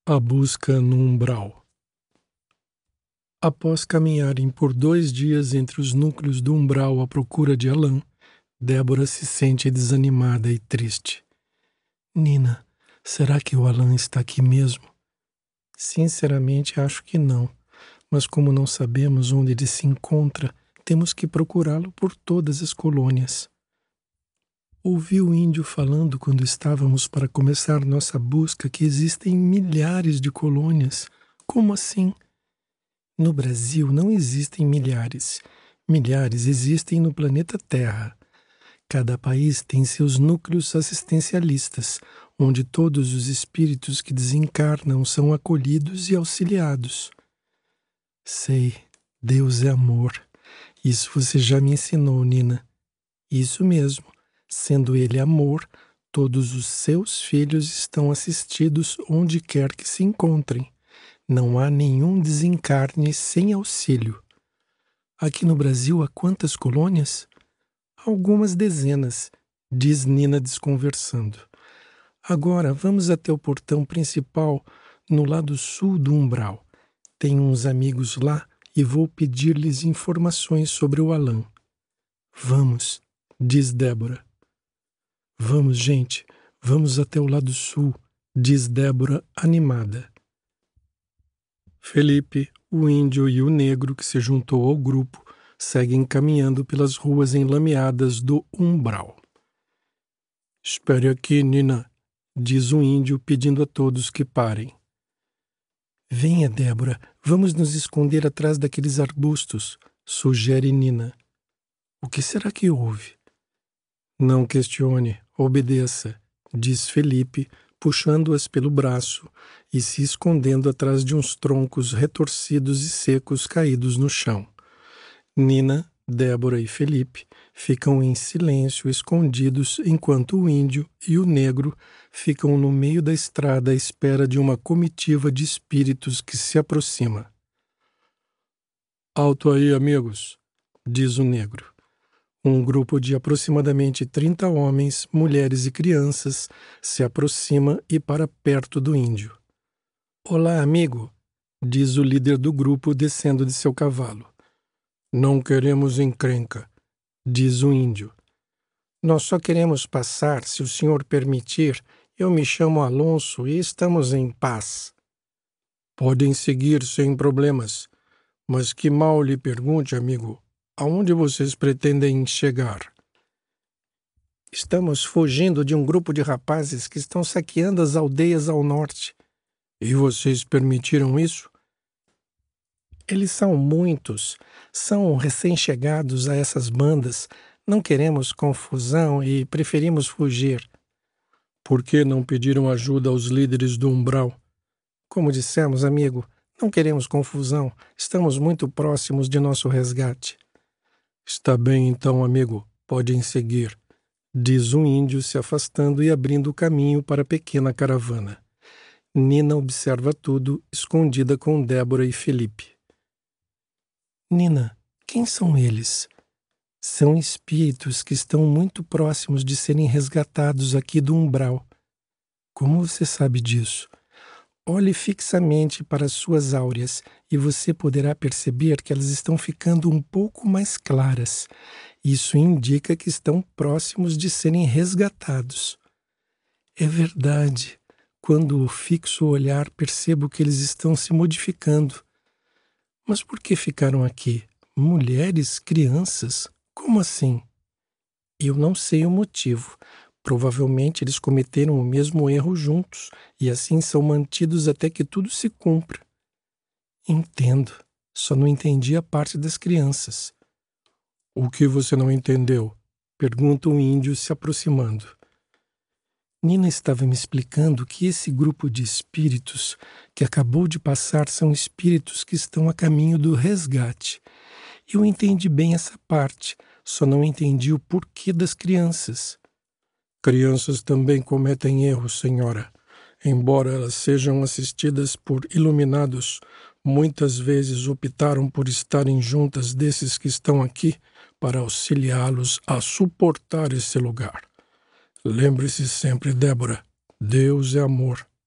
A busca no umbral. Após caminharem por 2 dias entre os núcleos do umbral à procura de Alan, Débora se sente desanimada e triste. Nina, será que o Alan está aqui mesmo? Sinceramente, acho que não. Mas como não sabemos onde ele se encontra, temos que procurá-lo por todas as colônias. Ouvi o índio falando quando estávamos para começar nossa busca que existem milhares de colônias. Como assim? No Brasil não existem milhares. Milhares existem no planeta Terra. Cada país tem seus núcleos assistencialistas, onde todos os espíritos que desencarnam são acolhidos e auxiliados. Sei, Deus é amor. Isso você já me ensinou, Nina. Isso mesmo. Sendo ele amor, todos os seus filhos estão assistidos onde quer que se encontrem. Não há nenhum desencarne sem auxílio. Aqui no Brasil há quantas colônias? Algumas dezenas, diz Nina desconversando. Agora vamos até o portão principal no lado sul do umbral. Tenho uns amigos lá e vou pedir-lhes informações sobre o Alan. Vamos, diz Débora. Vamos, gente, vamos até o lado sul, diz Débora animada. Felipe, o índio e o negro que se juntou ao grupo seguem caminhando pelas ruas enlameadas do umbral. Espere aqui, Nina, diz o índio pedindo a todos que parem. Venha, Débora, vamos nos esconder atrás daqueles arbustos, sugere Nina. O que será que houve? Não questione, obedeça, diz Felipe, puxando-as pelo braço e se escondendo atrás de uns troncos retorcidos e secos caídos no chão. Nina, Débora e Felipe ficam em silêncio escondidos enquanto o índio e o negro ficam no meio da estrada à espera de uma comitiva de espíritos que se aproxima. Alto aí, amigos, diz o negro. Um grupo de aproximadamente 30 homens, mulheres e crianças se aproxima e para perto do índio. Olá, amigo, diz o líder do grupo descendo de seu cavalo. Não queremos encrenca, diz o índio. Nós só queremos passar, se o senhor permitir. Eu me chamo Alonso e estamos em paz. Podem seguir sem problemas, mas que mal lhe pergunte, amigo. Aonde vocês pretendem chegar? Estamos fugindo de um grupo de rapazes que estão saqueando as aldeias ao norte. E vocês permitiram isso? Eles são muitos. São recém-chegados a essas bandas. Não queremos confusão e preferimos fugir. Por que não pediram ajuda aos líderes do umbral? Como dissemos, amigo, não queremos confusão. Estamos muito próximos de nosso resgate. Está bem então, amigo, podem seguir, diz o índio se afastando e abrindo o caminho para a pequena caravana. Nina observa tudo, escondida com Débora e Felipe. Nina, quem são eles? São espíritos que estão muito próximos de serem resgatados aqui do umbral. Como você sabe disso? Olhe fixamente para as suas áureas e você poderá perceber que elas estão ficando um pouco mais claras. Isso indica que estão próximos de serem resgatados. É verdade. Quando fixo o olhar, percebo que eles estão se modificando. Mas por que ficaram aqui? Mulheres, crianças? Como assim? Eu não sei o motivo. Provavelmente eles cometeram o mesmo erro juntos e assim são mantidos até que tudo se cumpra. Entendo. Só não entendi a parte das crianças. O que você não entendeu? Pergunta o índio se aproximando. Nina estava me explicando que esse grupo de espíritos que acabou de passar são espíritos que estão a caminho do resgate. Eu entendi bem essa parte, só não entendi o porquê das crianças. Crianças também cometem erros, senhora. Embora elas sejam assistidas por iluminados, muitas vezes optaram por estarem juntas desses que estão aqui para auxiliá-los a suportar esse lugar. Lembre-se sempre, Débora, Deus é amor.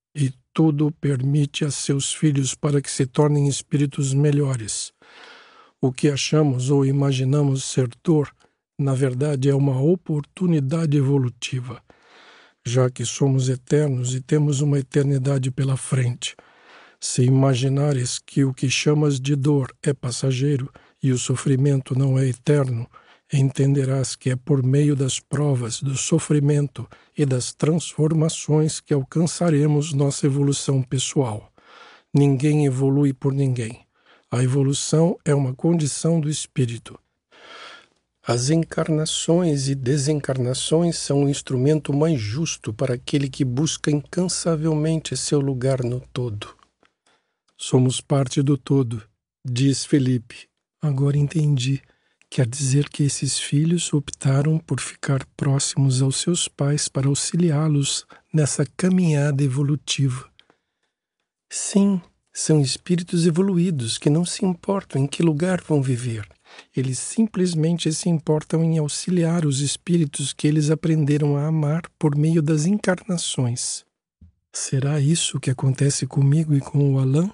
e tudo permite a seus filhos para que se tornem espíritos melhores. O que achamos ou imaginamos ser dor, na verdade, é uma oportunidade evolutiva, já que somos eternos e temos uma eternidade pela frente. Se imaginares que o que chamas de dor é passageiro e o sofrimento não é eterno, entenderás que é por meio das provas, do sofrimento e das transformações que alcançaremos nossa evolução pessoal. Ninguém evolui por ninguém. A evolução é uma condição do espírito. As encarnações e desencarnações são o instrumento mais justo para aquele que busca incansavelmente seu lugar no todo. Somos parte do todo, diz Felipe. Agora entendi. Quer dizer que esses filhos optaram por ficar próximos aos seus pais para auxiliá-los nessa caminhada evolutiva. Sim, são espíritos evoluídos que não se importam em que lugar vão viver. Eles simplesmente se importam em auxiliar os espíritos que eles aprenderam a amar por meio das encarnações. Será isso que acontece comigo e com o Alain?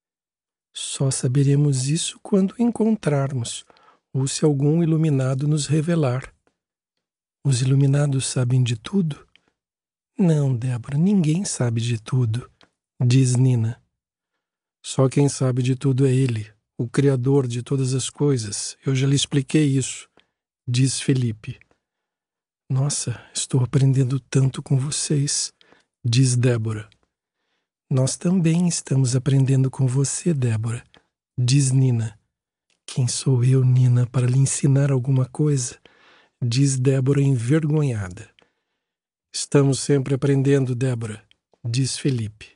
Só saberemos isso quando o encontrarmos, ou se algum iluminado nos revelar. Os iluminados sabem de tudo? Não, Débora, ninguém sabe de tudo, diz Nina. Só quem sabe de tudo é ele, o Criador de todas as coisas. Eu já lhe expliquei isso, diz Felipe. Nossa, estou aprendendo tanto com vocês, diz Débora. Nós também estamos aprendendo com você, Débora, diz Nina. Quem sou eu, Nina, para lhe ensinar alguma coisa? Diz Débora envergonhada. Estamos sempre aprendendo, Débora, diz Felipe.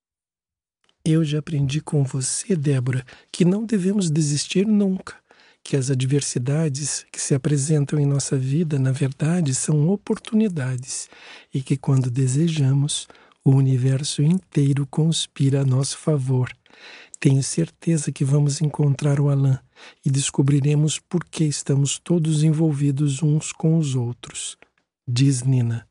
Eu já aprendi com você, Débora, que não devemos desistir nunca, que as adversidades que se apresentam em nossa vida, na verdade, são oportunidades e que quando desejamos, o universo inteiro conspira a nosso favor. Tenho certeza que vamos encontrar o Alain e descobriremos por que estamos todos envolvidos uns com os outros, diz Nina.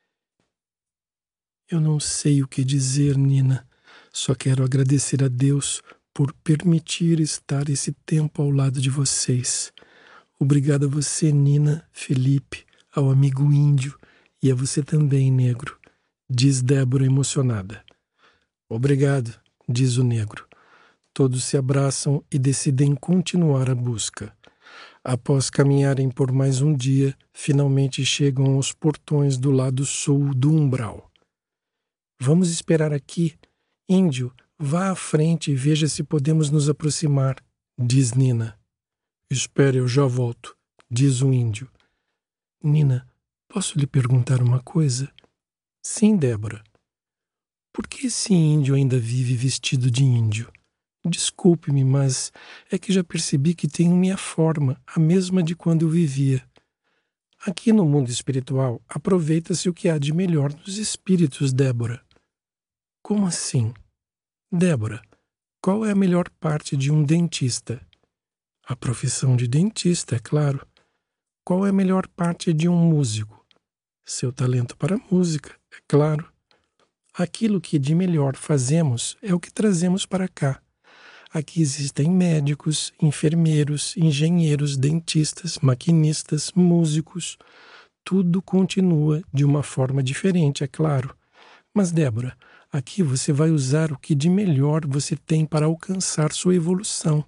Eu não sei o que dizer, Nina. Só quero agradecer a Deus por permitir estar esse tempo ao lado de vocês. Obrigado a você, Nina, Felipe, ao amigo índio e a você também, negro, diz Débora emocionada. Obrigado, diz o negro. Todos se abraçam e decidem continuar a busca. Após caminharem por mais um dia, finalmente chegam aos portões do lado sul do umbral. Vamos esperar aqui. Índio, vá à frente e veja se podemos nos aproximar, diz Nina. Espere, eu já volto, diz o índio. Nina, posso lhe perguntar uma coisa? Sim, Débora. Por que esse índio ainda vive vestido de índio? Desculpe-me, mas é que já percebi que tenho minha forma, a mesma de quando eu vivia. Aqui no mundo espiritual, aproveita-se o que há de melhor nos espíritos, Débora. Como assim? Débora, qual é a melhor parte de um dentista? A profissão de dentista, é claro. Qual é a melhor parte de um músico? Seu talento para a música, é claro. Aquilo que de melhor fazemos é o que trazemos para cá. Aqui existem médicos, enfermeiros, engenheiros, dentistas, maquinistas, músicos. Tudo continua de uma forma diferente, é claro. Mas, Débora, aqui você vai usar o que de melhor você tem para alcançar sua evolução.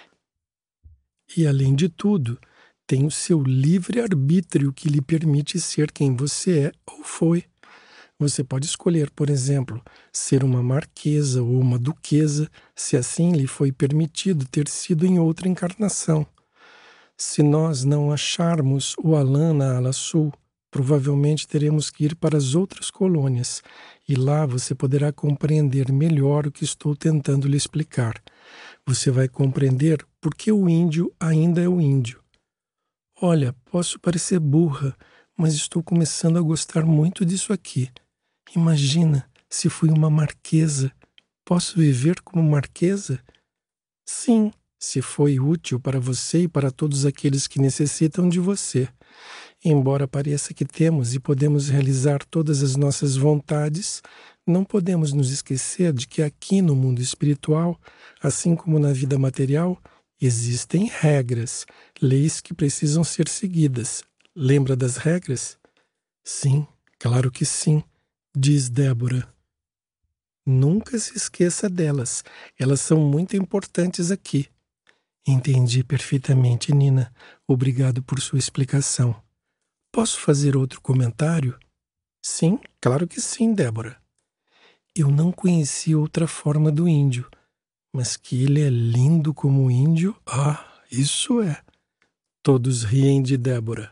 E, além de tudo, tem o seu livre-arbítrio que lhe permite ser quem você é ou foi. Você pode escolher, por exemplo, ser uma marquesa ou uma duquesa, se assim lhe foi permitido ter sido em outra encarnação. Se nós não acharmos o Alain na ala sul, provavelmente teremos que ir para as outras colônias, e lá você poderá compreender melhor o que estou tentando lhe explicar. Você vai compreender por que o índio ainda é o índio. Olha, posso parecer burra, mas estou começando a gostar muito disso aqui. Imagina, se fui uma marquesa. Posso viver como marquesa? Sim, se foi útil para você e para todos aqueles que necessitam de você. Embora pareça que temos e podemos realizar todas as nossas vontades, Não podemos nos esquecer de que aqui no mundo espiritual, assim como na vida material, existem regras, leis que precisam ser seguidas. Lembra das regras? Sim, claro que sim, diz Débora. Nunca se esqueça delas. Elas são muito importantes aqui. Entendi perfeitamente, Nina. Obrigado por sua explicação. Posso fazer outro comentário? Sim, claro que sim, Débora. Eu não conheci outra forma do índio, mas que ele é lindo como índio, isso é. Todos riem de Débora.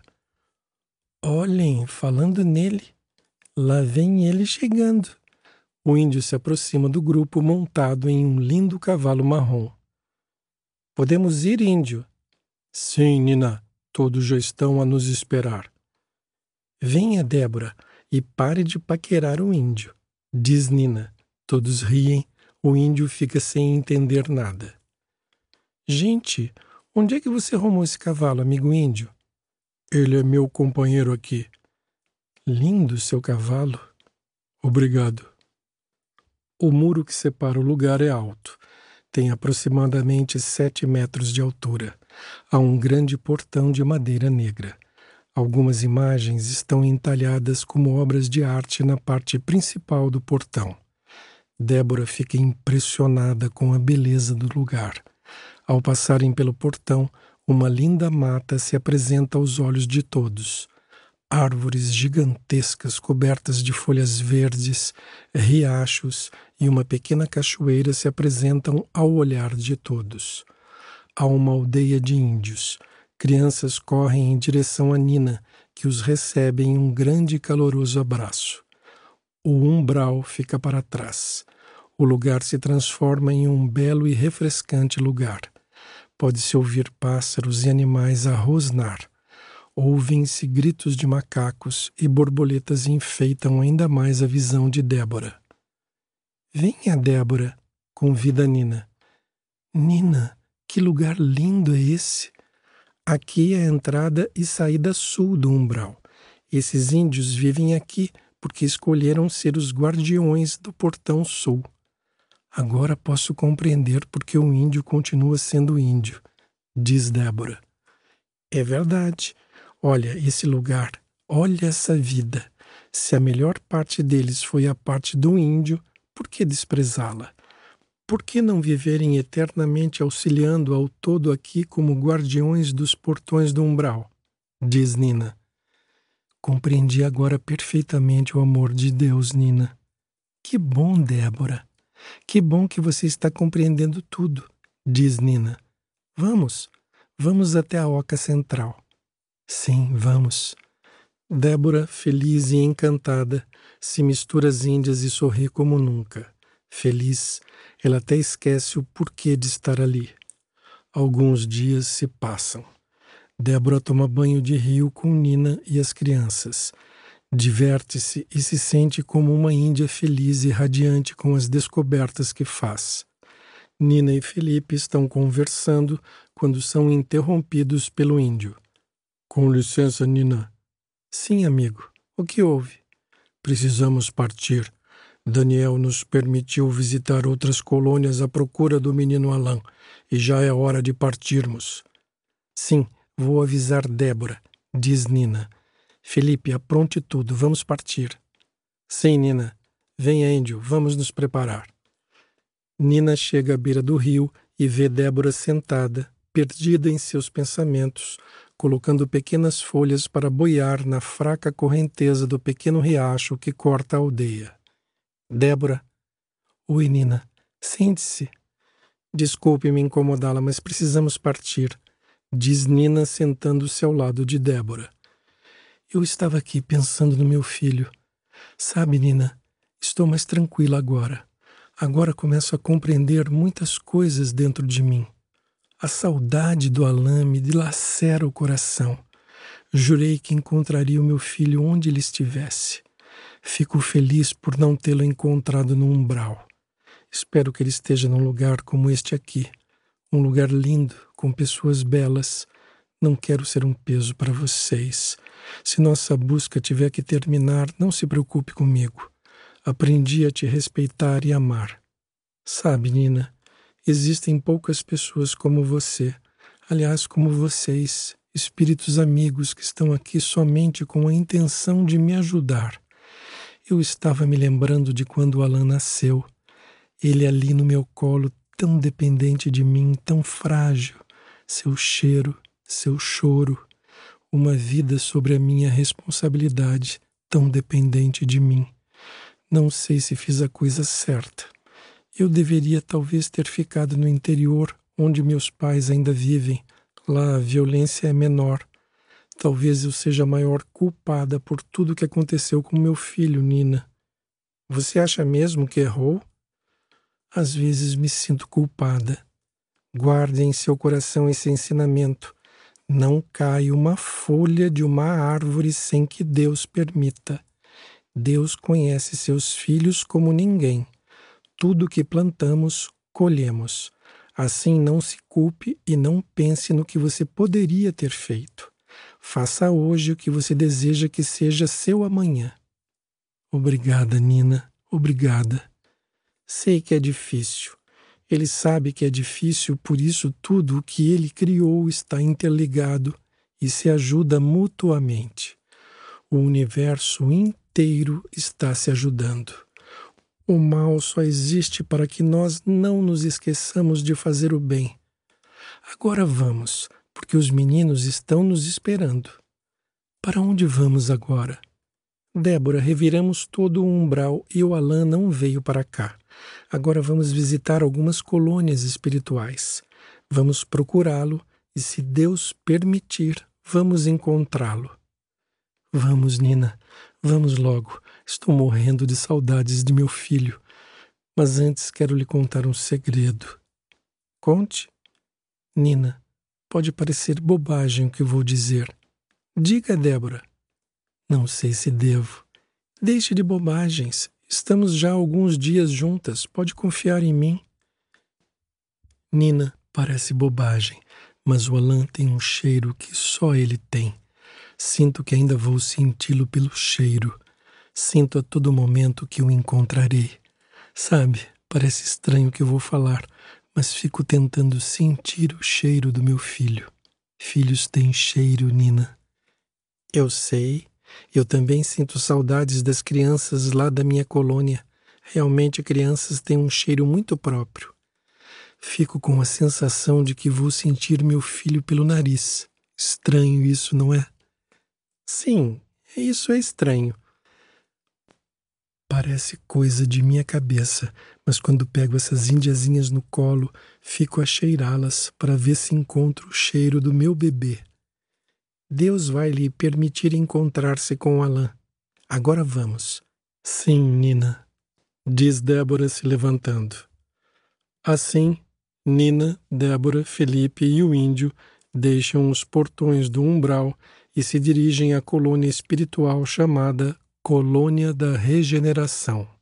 Olhem, falando nele, lá vem ele chegando. O índio se aproxima do grupo montado em um lindo cavalo marrom. Podemos ir, índio? Sim, Nina, todos já estão a nos esperar. Venha, Débora, e pare de paquerar o índio, diz Nina. Todos riem, o índio fica sem entender nada. Gente, onde é que você arrumou esse cavalo, amigo índio? Ele é meu companheiro aqui. Lindo seu cavalo. Obrigado. O muro que separa o lugar é alto. Tem aproximadamente 7 metros de altura. Há um grande portão de madeira negra. Algumas imagens estão entalhadas como obras de arte na parte principal do portão. Débora fica impressionada com a beleza do lugar. Ao passarem pelo portão, uma linda mata se apresenta aos olhos de todos. Árvores gigantescas cobertas de folhas verdes, riachos e uma pequena cachoeira se apresentam ao olhar de todos. Há uma aldeia de índios. Crianças correm em direção a Nina, que os recebe em um grande e caloroso abraço. O umbral fica para trás. O lugar se transforma em um belo e refrescante lugar. Pode-se ouvir pássaros e animais a rosnar. Ouvem-se gritos de macacos e borboletas enfeitam ainda mais a visão de Débora. Venha, Débora, convida Nina. Nina, que lugar lindo é esse? Aqui é a entrada e saída sul do umbral. Esses índios vivem aqui porque escolheram ser os guardiões do portão sul. Agora posso compreender porque o índio continua sendo índio, diz Débora. É verdade. Olha esse lugar, olha essa vida. Se a melhor parte deles foi a parte do índio, por que desprezá-la? Por que não viverem eternamente auxiliando ao todo aqui como guardiões dos portões do umbral? Diz Nina. Compreendi agora perfeitamente o amor de Deus, Nina. Que bom, Débora. Que bom que você está compreendendo tudo, diz Nina. Vamos até a oca central. Sim, vamos. Débora, feliz e encantada, se mistura às índias e sorri como nunca. Feliz, ela até esquece o porquê de estar ali. Alguns dias se passam. Débora toma banho de rio com Nina e as crianças. Diverte-se e se sente como uma índia feliz e radiante com as descobertas que faz. Nina e Felipe estão conversando quando são interrompidos pelo índio. Com licença, Nina. Sim, amigo. O que houve? Precisamos partir. Daniel nos permitiu visitar outras colônias à procura do menino Alan, e já é hora de partirmos. Sim, vou avisar Débora, diz Nina. Felipe, apronte tudo, vamos partir. Sim, Nina. Venha, índio, vamos nos preparar. Nina chega à beira do rio e vê Débora sentada, perdida em seus pensamentos, colocando pequenas folhas para boiar na fraca correnteza do pequeno riacho que corta a aldeia. Débora. Oi, Nina. Sente-se. Desculpe-me incomodá-la, mas precisamos partir, diz Nina sentando-se ao lado de Débora. Eu estava aqui pensando no meu filho. Sabe, Nina, estou mais tranquila agora. Agora começo a compreender muitas coisas dentro de mim. A saudade do Alan me dilacera o coração. Jurei que encontraria o meu filho onde ele estivesse. Fico feliz por não tê-lo encontrado no umbral. Espero que ele esteja num lugar como este aqui. Um lugar lindo, com pessoas belas. Não quero ser um peso para vocês. Se nossa busca tiver que terminar, não se preocupe comigo. Aprendi a te respeitar e amar. Sabe, Nina, existem poucas pessoas como você, aliás, como vocês, espíritos amigos que estão aqui somente com a intenção de me ajudar. Eu estava me lembrando de quando o Alan nasceu. Ele ali no meu colo, tão dependente de mim, tão frágil. Seu cheiro, seu choro, uma vida sobre a minha responsabilidade, tão dependente de mim. Não sei se fiz a coisa certa. Eu deveria talvez ter ficado no interior, onde meus pais ainda vivem. Lá a violência é menor. Talvez eu seja a maior culpada por tudo que aconteceu com meu filho, Nina. Você acha mesmo que errou? Às vezes me sinto culpada. Guarde em seu coração esse ensinamento. Não cai uma folha de uma árvore sem que Deus permita. Deus conhece seus filhos como ninguém. Tudo que plantamos, colhemos. Assim não se culpe e não pense no que você poderia ter feito. Faça hoje o que você deseja que seja seu amanhã. Obrigada, Nina. Obrigada. Sei que é difícil. Ele sabe que é difícil, por isso tudo o que ele criou está interligado e se ajuda mutuamente. O universo inteiro está se ajudando. O mal só existe para que nós não nos esqueçamos de fazer o bem. Agora vamos, porque os meninos estão nos esperando. Para onde vamos agora? Débora, reviramos todo o umbral e o Alan não veio para cá. Agora vamos visitar algumas colônias espirituais. Vamos procurá-lo e, se Deus permitir, vamos encontrá-lo. Vamos, Nina, vamos logo. Estou morrendo de saudades de meu filho. Mas antes quero lhe contar um segredo. Conte. Nina, pode parecer bobagem o que vou dizer. Diga, Débora. Não sei se devo. Deixe de bobagens. Estamos já há alguns dias juntas. Pode confiar em mim. Nina, parece bobagem, mas o Alan tem um cheiro que só ele tem. Sinto que ainda vou senti-lo pelo cheiro. Sinto a todo momento que o encontrarei. Sabe, parece estranho o que eu vou falar, mas fico tentando sentir o cheiro do meu filho. Filhos têm cheiro, Nina. Eu sei. Eu também sinto saudades das crianças lá da minha colônia. Realmente, crianças têm um cheiro muito próprio. Fico com a sensação de que vou sentir meu filho pelo nariz. Estranho isso, não é? Sim, isso é estranho. Parece coisa de minha cabeça, mas quando pego essas indiazinhas no colo, fico a cheirá-las para ver se encontro o cheiro do meu bebê. Deus vai lhe permitir encontrar-se com o Alan. Agora vamos. Sim, Nina, diz Débora se levantando. Assim, Nina, Débora, Felipe e o índio deixam os portões do umbral e se dirigem à colônia espiritual chamada Colônia da Regeneração.